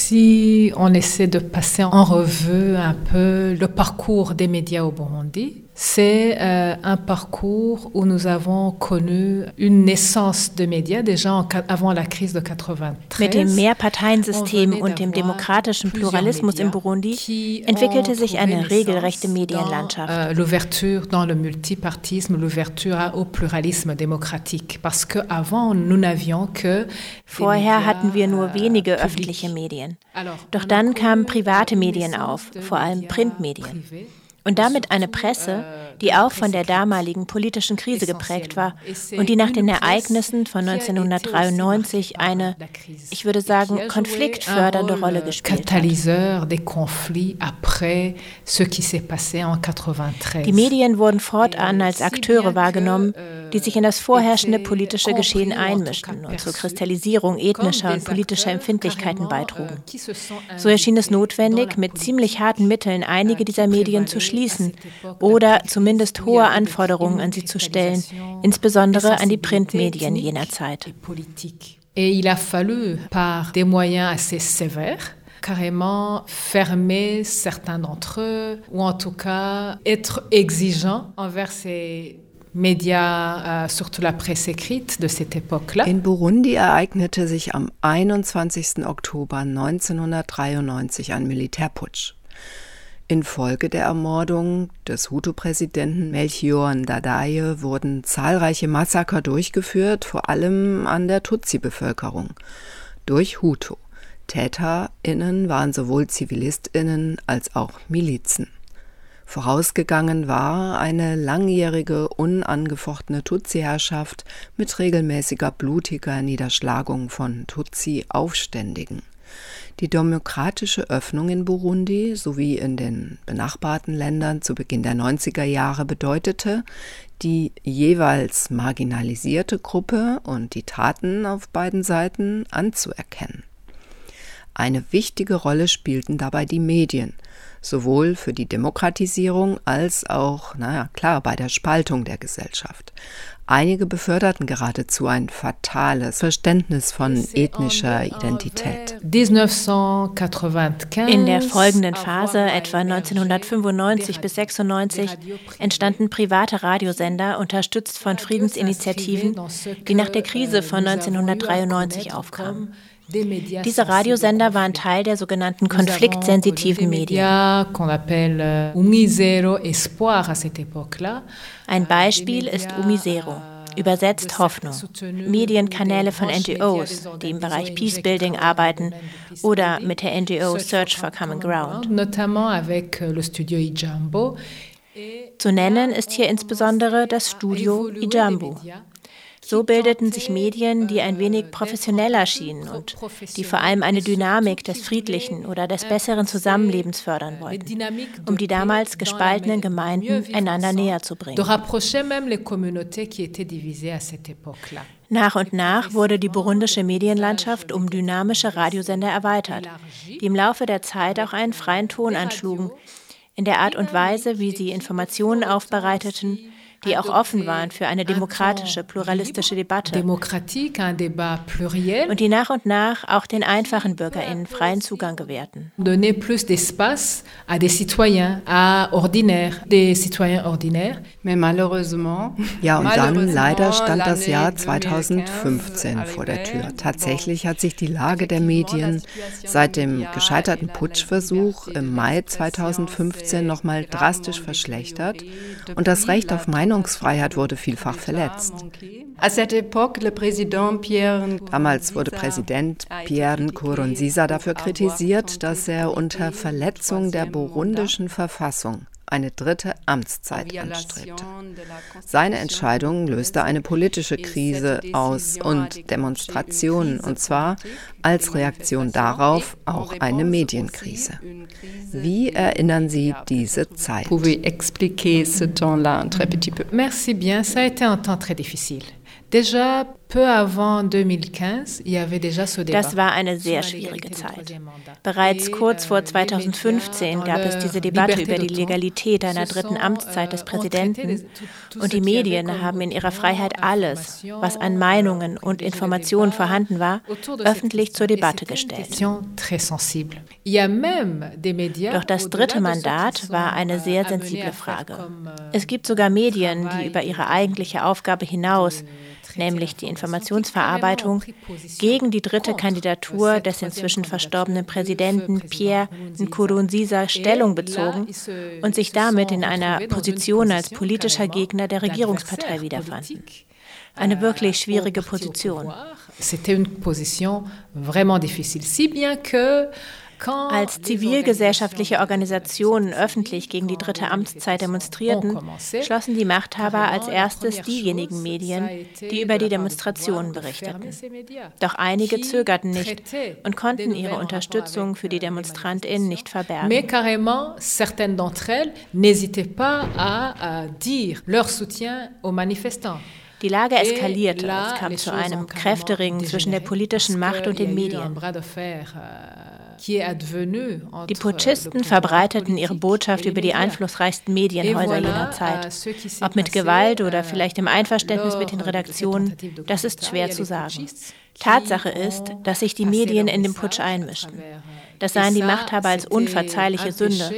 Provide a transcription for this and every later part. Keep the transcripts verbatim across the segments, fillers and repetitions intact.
Si on essaie de passer en revue un peu le parcours des médias au Burundi, c'est euh, un parcours où nous avons connu une naissance de médias déjà en, avant la crise de neunzehnhundertachtunddreißig. Mit dem Mehrparteiensystem und dem demokratischen Pluralismus im Burundi entwickelte sich eine regelrechte Medienlandschaft. Euh, l'ouverture dans le multipartisme, l'ouverture au pluralisme démocratique, parce que avant nous n'avions que Vorher hatten wir nur wenige öffentliche Medien. Doch dann kamen private Medien auf, vor allem Printmedien. Und damit eine Presse, die auch von der damaligen politischen Krise geprägt war und die nach den Ereignissen von neunzehnhundertdreiundneunzig eine, ich würde sagen, konfliktfördernde Rolle gespielt hat. Die Medien wurden fortan als Akteure wahrgenommen, die sich in das vorherrschende politische Geschehen einmischten und zur Kristallisierung ethnischer und politischer Empfindlichkeiten beitrugen. So erschien es notwendig, mit ziemlich harten Mitteln einige dieser Medien zu schließen oder zumindest hohe Anforderungen an sie zu stellen, insbesondere an die Printmedien jener Zeit. Et il a fallu par des moyens assez sévères carrément fermer certains d'entre eux ou en tout cas être exigeant envers ces Médias, euh, surtout la presse écrite de cette époque-là. In Burundi ereignete sich am einundzwanzigsten Oktober neunzehnhundertdreiundneunzig ein Militärputsch. Infolge der Ermordung des Hutu-Präsidenten Melchior Ndadaye wurden zahlreiche Massaker durchgeführt, vor allem an der Tutsi-Bevölkerung, durch Hutu. TäterInnen waren sowohl ZivilistInnen als auch Milizen. Vorausgegangen war eine langjährige, unangefochtene Tutsi-Herrschaft mit regelmäßiger blutiger Niederschlagung von Tutsi-Aufständigen. Die demokratische Öffnung in Burundi sowie in den benachbarten Ländern zu Beginn der neunziger Jahre bedeutete, die jeweils marginalisierte Gruppe und die Taten auf beiden Seiten anzuerkennen. Eine wichtige Rolle spielten dabei die Medien, sowohl für die Demokratisierung als auch, naja, klar, bei der Spaltung der Gesellschaft. Einige beförderten geradezu ein fatales Verständnis von ethnischer Identität. In der folgenden Phase, etwa neunzehnhundertfünfundneunzig bis sechsundneunzig, entstanden private Radiosender, unterstützt von Friedensinitiativen, die nach der Krise von neunzehnhundertdreiundneunzig aufkamen. Diese Radiosender waren Teil der sogenannten konfliktsensitiven Medien. Ein Beispiel ist Umizero, übersetzt Hoffnung, Medienkanäle von N G Os, die im Bereich Peacebuilding arbeiten oder mit der N G O Search for Common Ground. Zu nennen ist hier insbesondere das Studio Ijambo. So bildeten sich Medien, die ein wenig professioneller schienen und die vor allem eine Dynamik des friedlichen oder des besseren Zusammenlebens fördern wollten, um die damals gespaltenen Gemeinden einander näher zu bringen. Nach und nach wurde die burundische Medienlandschaft um dynamische Radiosender erweitert, die im Laufe der Zeit auch einen freien Ton anschlugen, in der Art und Weise, wie sie Informationen aufbereiteten, die auch offen waren für eine demokratische, pluralistische Debatte und die nach und nach auch den einfachen BürgerInnen freien Zugang gewährten. Donner plus d'espace à des citoyens, à ordinaires, des citoyens ordinaires. Mais malheureusement, ja, und dann leider stand das Jahr zweitausendfünfzehn vor der Tür. Tatsächlich hat sich die Lage der Medien seit dem gescheiterten Putschversuch im Mai zweitausendfünfzehn nochmal drastisch verschlechtert und das Recht auf Meinungsfreiheit wurde vielfach verletzt. Damals wurde Präsident Pierre Nkurunziza dafür kritisiert, dass er unter Verletzung der burundischen Verfassung eine dritte Amtszeit anstrebte. Seine Entscheidung löste eine politische Krise aus und Demonstrationen, und zwar als Reaktion darauf auch eine Medienkrise. Wie erinnern Sie diese Zeit? Merci bien, ça a été un temps très difficile. Déjà peu avant zweitausendfünfzehn, il y avait déjà ce débat. Das war eine sehr schwierige Zeit. Bereits kurz vor zweitausendfünfzehn gab es diese Debatte über die Legalität einer dritten Amtszeit des Präsidenten und die Medien haben in ihrer Freiheit alles, was an Meinungen und Informationen vorhanden war, öffentlich zur Debatte gestellt. Doch das dritte Mandat war eine sehr sensible Frage. Es gibt sogar Medien, die über ihre eigentliche Aufgabe hinaus, nämlich die Informationsverarbeitung, gegen die dritte Kandidatur des inzwischen verstorbenen Präsidenten Pierre Nkurunziza Stellung bezogen und sich damit in einer Position als politischer Gegner der Regierungspartei wiederfanden. Eine wirklich schwierige Position. C'était une position vraiment difficile, si bien que Als zivilgesellschaftliche Organisationen öffentlich gegen die dritte Amtszeit demonstrierten, schlossen die Machthaber als erstes diejenigen Medien, die über die Demonstrationen berichteten. Doch einige zögerten nicht und konnten ihre Unterstützung für die DemonstrantInnen nicht verbergen. Mais carrément, certaines d'entre elles n'hésitaient pas à dire leur soutien aux manifestants. Die Lage eskalierte, es kam zu einem Kräftering zwischen der politischen Macht und den Medien. Die Putschisten verbreiteten ihre Botschaft über die einflussreichsten Medienhäuser jener Zeit. Ob mit Gewalt oder vielleicht im Einverständnis mit den Redaktionen, das ist schwer zu sagen. Tatsache ist, dass sich die Medien in den Putsch einmischten. Das sahen die Machthaber als unverzeihliche Sünde.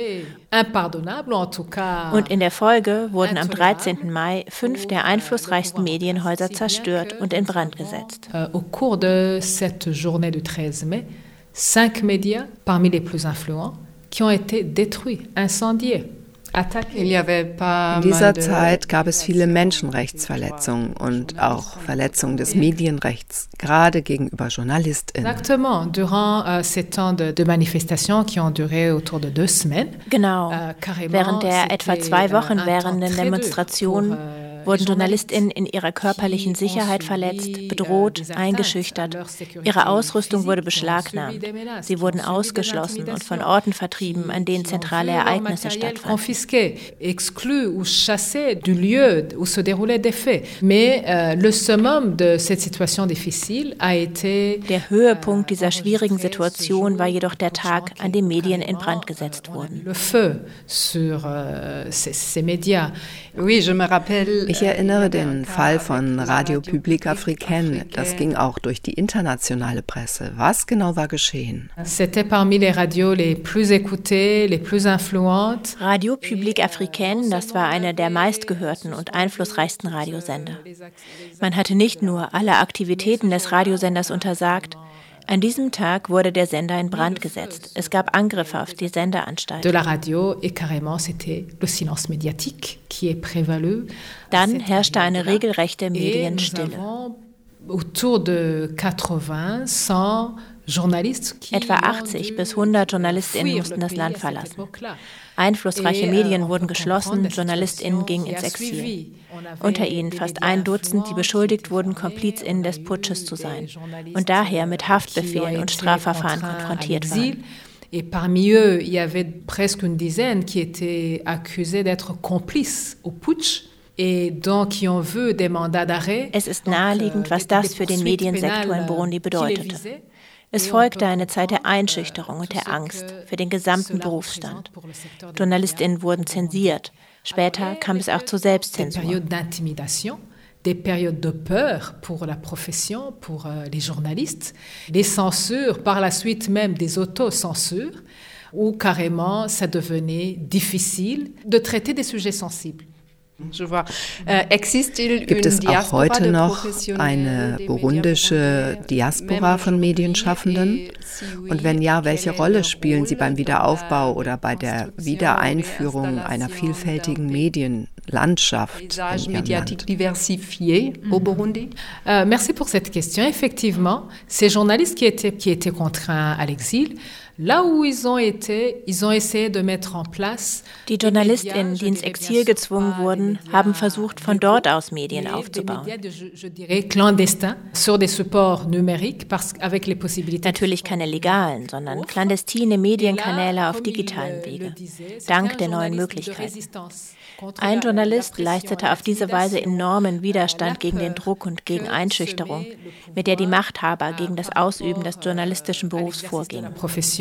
Und in der Folge wurden am dreizehnten Mai fünf der einflussreichsten Medienhäuser zerstört und in Brand gesetzt. Au cours de cette journée du treize mai, cinq médias parmi les plus influents qui ont été détruits, incendiés. In dieser Zeit gab es viele Menschenrechtsverletzungen und auch Verletzungen des Medienrechts, gerade gegenüber JournalistInnen. Exactement, durant ces temps de, de manifestations qui ont duré autour de deux semaines. Genau, während der etwa zwei Wochen währenden Demonstrationen wurden JournalistInnen in ihrer körperlichen Sicherheit verletzt, bedroht, eingeschüchtert. Ihre Ausrüstung wurde beschlagnahmt. Sie wurden ausgeschlossen und von Orten vertrieben, an denen zentrale Ereignisse stattfanden. Exclus ou chassés du lieu où se déroulaient des faits. Mais euh, le summum de cette situation difficile a été. Der Höhepunkt dieser schwierigen Situation war jedoch der Tag, an dem Medien in Brand gesetzt wurden. Le feu sur euh, ces, ces médias. Oui, je me rappelle. Ich erinnere den Fall von Radio Public Africaine. Das ging auch durch die internationale Presse. Was genau war geschehen? C'était parmi les radios les plus écoutées, les plus influentes. Radio Public Africaine, das war einer der meistgehörten und einflussreichsten Radiosender. Man hatte nicht nur alle Aktivitäten des Radiosenders untersagt, an diesem Tag wurde der Sender in Brand gesetzt. Es gab Angriffe auf die Sendeanstalt. De la radio et carrément c'était le silence médiatique qui est prévalu. Dann herrschte eine regelrechte Medienstille. Autour de quatre-vingts, cent journalistes qui Etwa achtzig bis hundert JournalistInnen mussten das Land verlassen. Einflussreiche Medien wurden geschlossen, JournalistInnen gingen ins Exil. Unter ihnen fast ein Dutzend, die beschuldigt wurden, KomplizInnen des Putsches zu sein und daher mit Haftbefehlen und Strafverfahren konfrontiert waren. Et parmi eux, il y avait presque une dizaine qui étaient accusés d'être complices au putsch. Es ist naheliegend, was das für den Mediensektor in Burundi bedeutete. Es folgte eine Zeit der Einschüchterung und der Angst für den gesamten Berufsstand. JournalistInnen wurden zensiert. Später kam es auch zur Selbstzensur. Des périodes de peur pour la profession, pour euh, les journalistes, des censures, par la suite même des autocensures, où carrément ça devenait difficile de traiter des sujets sensibles. Gibt es auch heute noch eine burundische Diaspora von Medienschaffenden? Und wenn ja, welche Rolle spielen sie beim Wiederaufbau oder bei der Wiedereinführung einer vielfältigen Medienlandschaft in ihrem Land? Euh, merci pour cette question. Effectivement, ces journalistes qui étaient, qui étaient contraints à l'exil, là où ils ont été, ils ont essayé de mettre en place. Die JournalistInnen, die ins Exil gezwungen wurden, Personen haben versucht, von dort aus Medien aufzubauen. Natürlich keine legalen, sondern clandestine Medienkanäle auf digitalen Wege, dank der neuen Möglichkeiten. Ein Journalist leistete auf diese Weise enormen Widerstand gegen den Druck und gegen Einschüchterung, mit der die Machthaber gegen das Ausüben des journalistischen Berufs vorgingen.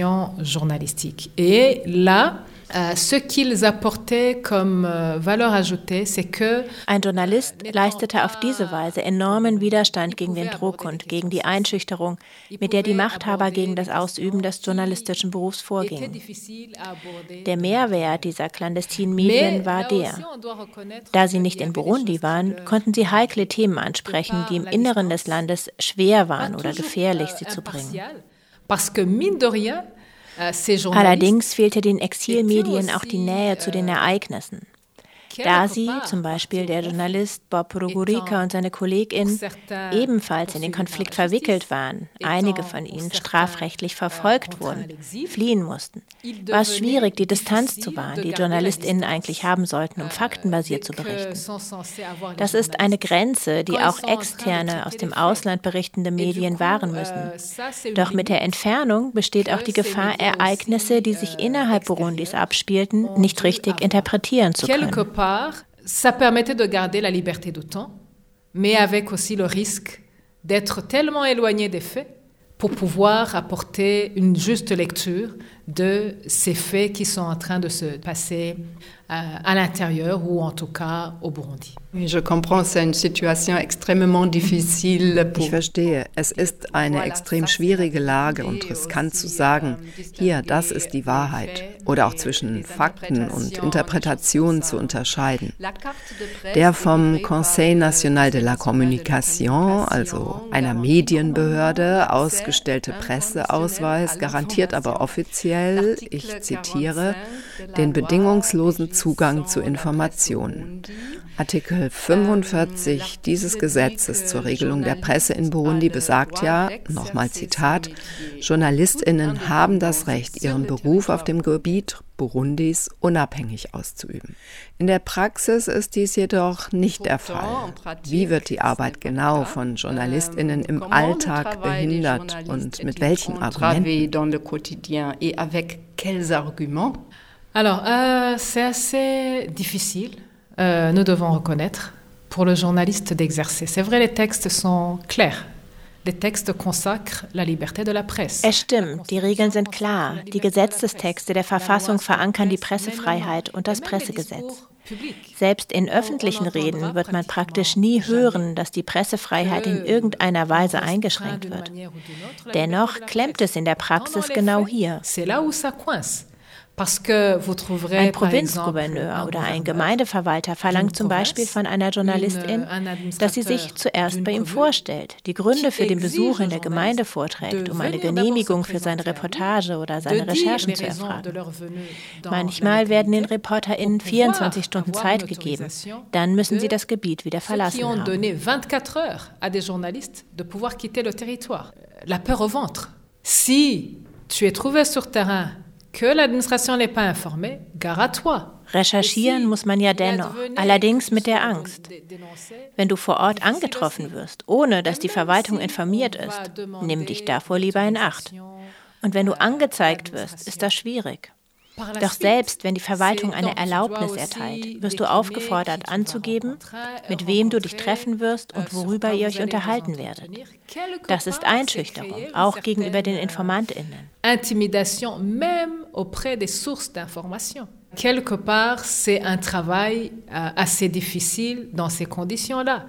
Ein Journalist leistete auf diese Weise enormen Widerstand gegen den Druck und gegen die Einschüchterung, mit der die Machthaber gegen das Ausüben des journalistischen Berufs vorgingen. Der Mehrwert dieser clandestinen Medien war der: Da sie nicht in Burundi waren, konnten sie heikle Themen ansprechen, die im Inneren des Landes schwer waren oder gefährlich, sie zu bringen. Allerdings fehlte den Exilmedien auch die Nähe zu den Ereignissen. Da sie, zum Beispiel der Journalist Bob Rugurika und seine KollegInnen, ebenfalls in den Konflikt verwickelt waren, einige von ihnen strafrechtlich verfolgt wurden, fliehen mussten, war es schwierig, die Distanz zu wahren, die JournalistInnen eigentlich haben sollten, um faktenbasiert zu berichten. Das ist eine Grenze, die auch externe, aus dem Ausland berichtende Medien wahren müssen. Doch mit der Entfernung besteht auch die Gefahr, Ereignisse, die sich innerhalb Burundis abspielten, nicht richtig interpretieren zu können. Ça permettait de garder la liberté d'autant, mais avec aussi le risque d'être tellement éloigné des faits pour pouvoir apporter une juste lecture de ces faits qui sont en train de se passer euh, à l'intérieur ou en tout cas au Burundi. Je comprends, c'est une situation extrêmement difficile. Ich verstehe, es ist eine extrem schwierige Lage und riskant zu sagen, hier, das ist die Wahrheit, oder auch zwischen Fakten und Interpretationen zu unterscheiden. Der vom Conseil National de la Communication, also einer Medienbehörde, ausgestellte Presseausweis garantiert aber offiziell, ich zitiere, den bedingungslosen Zugang zu Informationen. Artikel fünfundvierzig dieses Gesetzes zur Regelung der Presse in Burundi besagt ja, nochmal Zitat, JournalistInnen haben das Recht, ihren Beruf auf dem Gebiet Burundis unabhängig auszuüben. In der Praxis ist dies jedoch nicht der Fall. Wie wird die Arbeit genau von JournalistInnen im Alltag behindert und mit welchen Argumenten? Alors, euh, c'est assez difficile. Euh, nous devons reconnaître, pour le journaliste d'exercer. C'est vrai, les textes sont clairs. Les textes consacrent la liberté de la presse. Es stimmt, die Regeln sind klar. Die Gesetzestexte der Verfassung verankern die Pressefreiheit und das Pressegesetz. Selbst in öffentlichen Reden wird man praktisch nie hören, dass die Pressefreiheit in irgendeiner Weise eingeschränkt wird. Dennoch klemmt es in der Praxis genau hier. Ein Provinzgouverneur oder ein Gemeindeverwalter verlangt zum Beispiel von einer Journalistin, dass sie sich zuerst bei ihm vorstellt, die Gründe für den Besuch in der Gemeinde vorträgt, um eine Genehmigung für seine Reportage oder seine Recherchen zu erfragen. Manchmal werden den ReporterInnen vierundzwanzig Stunden Zeit gegeben. Dann müssen sie das Gebiet wieder verlassen haben. Si tu es trouvé sur terrain que l'administration n'est pas informée, gare à toi. Recherchieren muss man ja dennoch, allerdings mit der Angst. Wenn du vor Ort angetroffen wirst, ohne dass die Verwaltung informiert ist, nimm dich davor lieber in Acht. Und wenn du angezeigt wirst, ist das schwierig. Doch selbst wenn die Verwaltung eine Erlaubnis erteilt, wirst du aufgefordert anzugeben, mit wem du dich treffen wirst und worüber ihr euch unterhalten werdet. Das ist Einschüchterung, auch gegenüber den InformantInnen. Intimidation même auprès des sources d'information. Quelque part, c'est un travail assez difficile dans ces conditions-là.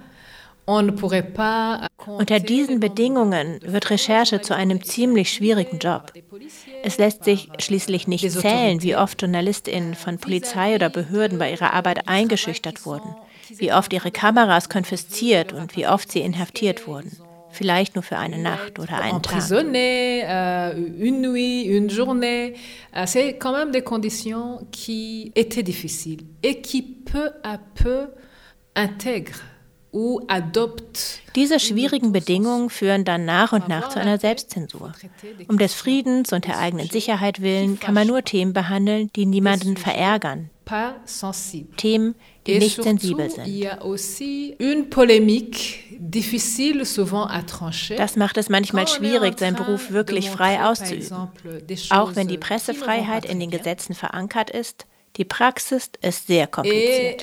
Unter diesen Bedingungen wird Recherche zu einem ziemlich schwierigen Job. Es lässt sich schließlich nicht zählen, wie oft JournalistInnen von Polizei oder Behörden bei ihrer Arbeit eingeschüchtert wurden, wie oft ihre Kameras konfisziert und wie oft sie inhaftiert wurden. Vielleicht nur für eine Nacht oder einen Tag. Emprisonné, euh, une nuit, une journée. C'est quand même des conditions qui étaient difficiles et qui peu à peu intègrent. Diese schwierigen Bedingungen führen dann nach und nach zu einer Selbstzensur. Um des Friedens und der eigenen Sicherheit willen kann man nur Themen behandeln, die niemanden verärgern. Themen, die nicht sensibel sind. Das macht es manchmal schwierig, seinen Beruf wirklich frei auszuüben. Auch wenn die Pressefreiheit in den Gesetzen verankert ist, die Praxis ist sehr kompliziert.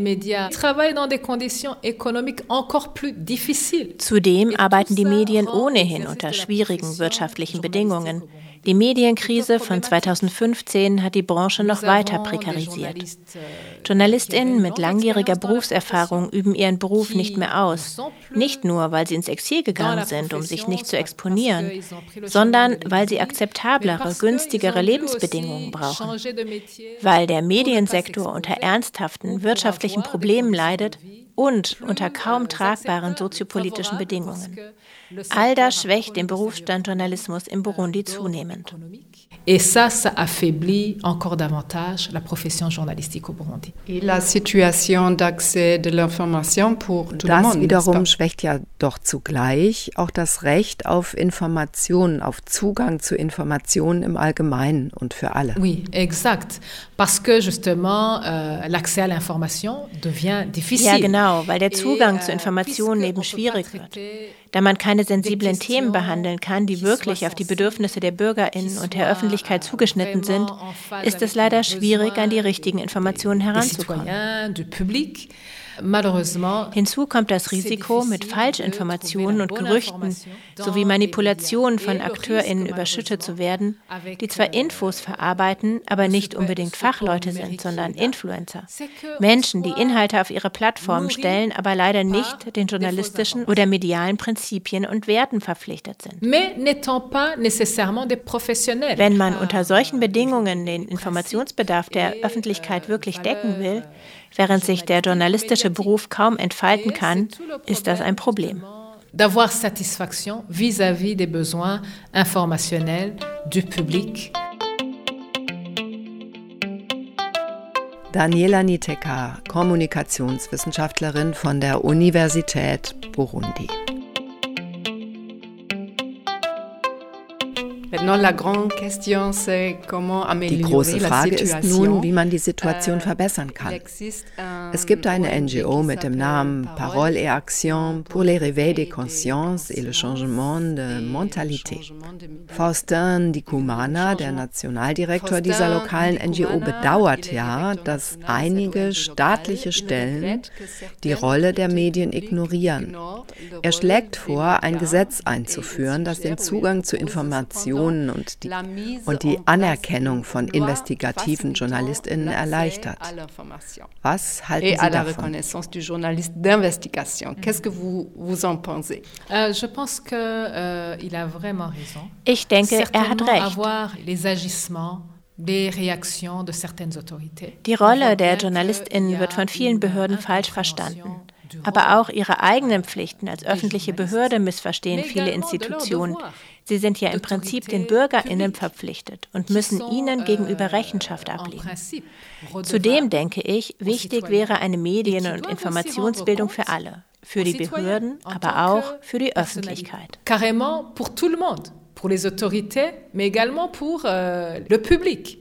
Zudem arbeiten die Medien ohnehin unter schwierigen wirtschaftlichen Bedingungen. Die Medienkrise von zweitausendfünfzehn hat die Branche noch weiter prekarisiert. JournalistInnen mit langjähriger Berufserfahrung üben ihren Beruf nicht mehr aus. Nicht nur, weil sie ins Exil gegangen sind, um sich nicht zu exponieren, sondern weil sie akzeptablere, günstigere Lebensbedingungen brauchen. Weil der Mediensektor unter ernsthaften wirtschaftlichen Problemen leidet und unter kaum tragbaren soziopolitischen Bedingungen. All das schwächt den Berufsstand Journalismus in Burundi zunehmend. Et ça, ça affaiblit encore davantage la profession journalistique au Burundi. Et la situation d'accès de l'information pour tout le monde. Das wiederum schwächt ja doch zugleich auch das Recht auf Informationen, auf Zugang zu Informationen im Allgemeinen und für alle. Oui, exact. Parce que justement euh, l'accès à l'information devient difficile. Ja, genau, weil der Zugang zu Informationen eben schwierig wird. Da man keine sensiblen Themen behandeln kann, die wirklich auf die Bedürfnisse der BürgerInnen und der Öffentlichkeit zugeschnitten sind, ist es leider schwierig, an die richtigen Informationen heranzukommen. Hinzu kommt das Risiko, mit Falschinformationen und Gerüchten sowie Manipulationen von AkteurInnen überschüttet zu werden, die zwar Infos verarbeiten, aber nicht unbedingt Fachleute sind, sondern Influencer. Menschen, die Inhalte auf ihre Plattformen stellen, aber leider nicht den journalistischen oder medialen Prinzipien und Werten verpflichtet sind. Wenn man unter solchen Bedingungen den Informationsbedarf der Öffentlichkeit wirklich decken will, während sich der journalistische Beruf kaum entfalten kann, ist das ein Problem. D'avoir satisfaction vis-à-vis des besoins informationnels du public. Daniela Niteka, Kommunikationswissenschaftlerin von der Universität Burundi. Die große Frage ist nun, wie man die Situation verbessern kann. Es gibt eine N G O mit dem Namen Parole et Action pour le réveil des consciences et le changement de mentalité. Faustin Ndikumana, der Nationaldirektor dieser lokalen N G O, bedauert ja, dass einige staatliche Stellen die Rolle der Medien ignorieren. Er schlägt vor, ein Gesetz einzuführen, das den Zugang zu Informationen Und die, und die Anerkennung von investigativen JournalistInnen erleichtert. Was halten Sie davon? Ich denke, er hat recht. Die Rolle der JournalistInnen wird von vielen Behörden falsch verstanden. Aber auch ihre eigenen Pflichten als öffentliche Behörde missverstehen viele Institutionen. Sie sind ja im Prinzip den BürgerInnen verpflichtet und müssen ihnen gegenüber Rechenschaft ablegen. Zudem denke ich, wichtig wäre eine Medien- und Informationsbildung für alle, für die Behörden, aber auch für die Öffentlichkeit. Carrément pour tout le monde, pour les autorités, mais également pour euh, le public.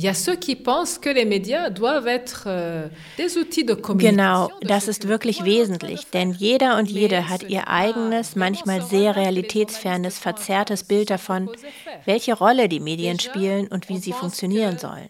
Genau, das ist wirklich wesentlich, denn jeder und jede hat ihr eigenes, manchmal sehr realitätsfernes, verzerrtes Bild davon, welche Rolle die Medien spielen und wie sie funktionieren sollen.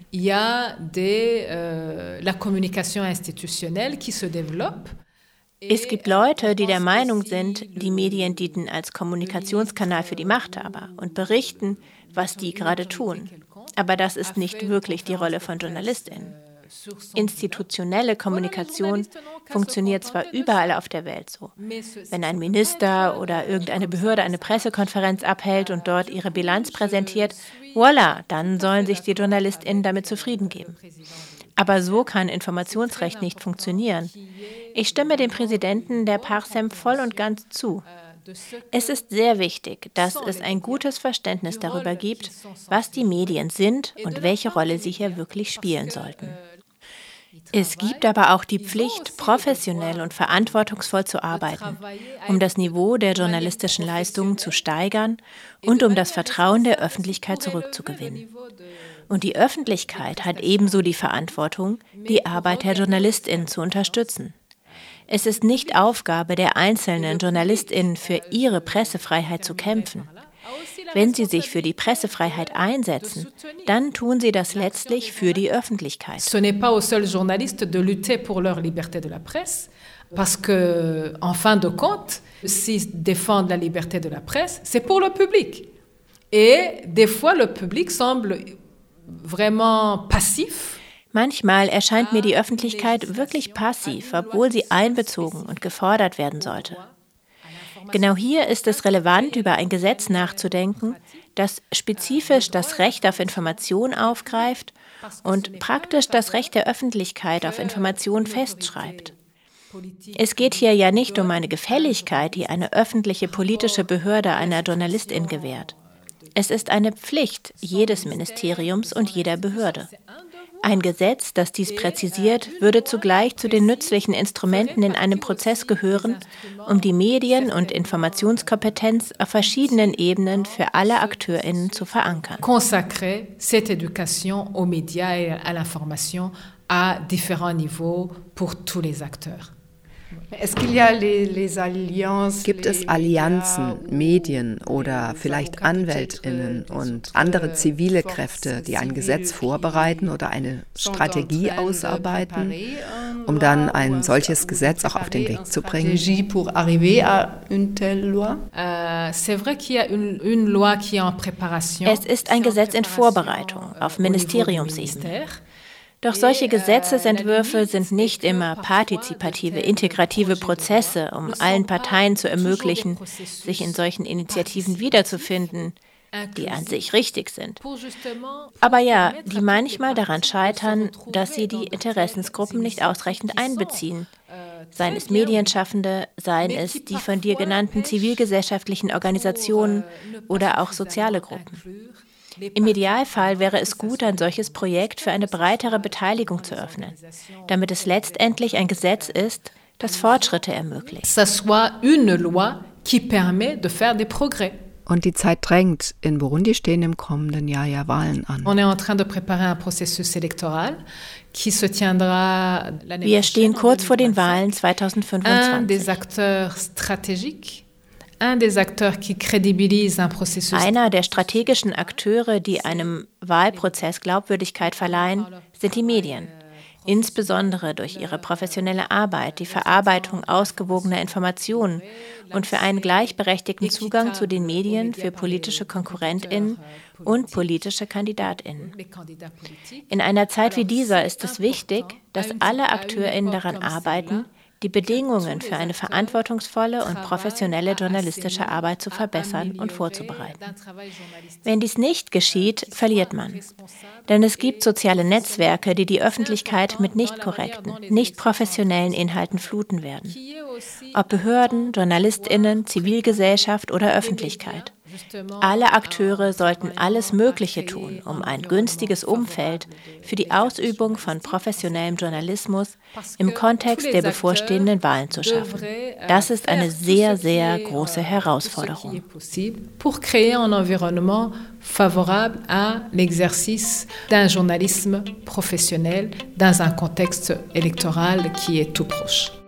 Es gibt Leute, die der Meinung sind, die Medien dienten als Kommunikationskanal für die Machthaber und berichten, was die gerade tun. Aber das ist nicht wirklich die Rolle von JournalistInnen. Institutionelle Kommunikation funktioniert zwar überall auf der Welt so. Wenn ein Minister oder irgendeine Behörde eine Pressekonferenz abhält und dort ihre Bilanz präsentiert, voilà, dann sollen sich die JournalistInnen damit zufrieden geben. Aber so kann Informationsrecht nicht funktionieren. Ich stimme dem Präsidenten der Parsem voll und ganz zu. Es ist sehr wichtig, dass es ein gutes Verständnis darüber gibt, was die Medien sind und welche Rolle sie hier wirklich spielen sollten. Es gibt aber auch die Pflicht, professionell und verantwortungsvoll zu arbeiten, um das Niveau der journalistischen Leistungen zu steigern und um das Vertrauen der Öffentlichkeit zurückzugewinnen. Und die Öffentlichkeit hat ebenso die Verantwortung, die Arbeit der JournalistInnen zu unterstützen. Es ist nicht Aufgabe der einzelnen JournalistInnen, für ihre Pressefreiheit zu kämpfen. Wenn sie sich für die Pressefreiheit einsetzen, dann tun sie das letztlich für die Öffentlichkeit. Ce n'est pas aux seuls journalistes de lutter pour leur liberté de la presse, parce que, en fin de compte, s'ils défendent la liberté de la presse, c'est pour le public. Et des fois, le public semble vraiment passif. Manchmal erscheint mir die Öffentlichkeit wirklich passiv, obwohl sie einbezogen und gefordert werden sollte. Genau hier ist es relevant, über ein Gesetz nachzudenken, das spezifisch das Recht auf Information aufgreift und praktisch das Recht der Öffentlichkeit auf Information festschreibt. Es geht hier ja nicht um eine Gefälligkeit, die eine öffentliche politische Behörde einer Journalistin gewährt. Es ist eine Pflicht jedes Ministeriums und jeder Behörde. Ein Gesetz, das dies präzisiert, würde zugleich zu den nützlichen Instrumenten in einem Prozess gehören, um die Medien- und Informationskompetenz auf verschiedenen Ebenen für alle AkteurInnen zu verankern. Consacrer cette éducation aux médias et à l'information à différents niveaux pour tous les acteurs. Gibt es Allianzen, Medien oder vielleicht AnwältInnen und andere zivile Kräfte, die ein Gesetz vorbereiten oder eine Strategie ausarbeiten, um dann ein solches Gesetz auch auf den Weg zu bringen? Es ist ein Gesetz in Vorbereitung auf Ministeriumsebene. Doch solche Gesetzesentwürfe sind nicht immer partizipative, integrative Prozesse, um allen Parteien zu ermöglichen, sich in solchen Initiativen wiederzufinden, die an sich richtig sind. Aber ja, die manchmal daran scheitern, dass sie die Interessensgruppen nicht ausreichend einbeziehen. Seien es Medienschaffende, seien es die von dir genannten zivilgesellschaftlichen Organisationen oder auch soziale Gruppen. Im Idealfall wäre es gut, ein solches Projekt für eine breitere Beteiligung zu öffnen, damit es letztendlich ein Gesetz ist, das Fortschritte ermöglicht. Ça soit une loi qui permet de faire des progrès. Und die Zeit drängt. In Burundi stehen im kommenden Jahr ja Wahlen an. On est en train de préparer un processus électoral qui se tiendra l'année. Wir stehen kurz vor den Wahlen zweitausendfünfundzwanzig. Un des acteurs stratégiques. Einer der strategischen Akteure, die einem Wahlprozess Glaubwürdigkeit verleihen, sind die Medien. Insbesondere durch ihre professionelle Arbeit, die Verarbeitung ausgewogener Informationen und für einen gleichberechtigten Zugang zu den Medien für politische KonkurrentInnen und politische KandidatInnen. In einer Zeit wie dieser ist es wichtig, dass alle AkteurInnen daran arbeiten, die Bedingungen für eine verantwortungsvolle und professionelle journalistische Arbeit zu verbessern und vorzubereiten. Wenn dies nicht geschieht, verliert man. Denn es gibt soziale Netzwerke, die die Öffentlichkeit mit nicht korrekten, nicht professionellen Inhalten fluten werden. Ob Behörden, JournalistInnen, Zivilgesellschaft oder Öffentlichkeit. Alle Akteure sollten alles Mögliche tun, um ein günstiges Umfeld für die Ausübung von professionellem Journalismus im Kontext der bevorstehenden Wahlen zu schaffen. Das ist eine sehr, sehr große Herausforderung. Pour créer un environnement favorable à l'exercice d'un journalisme professionnel dans un contexte électoral qui est tout proche.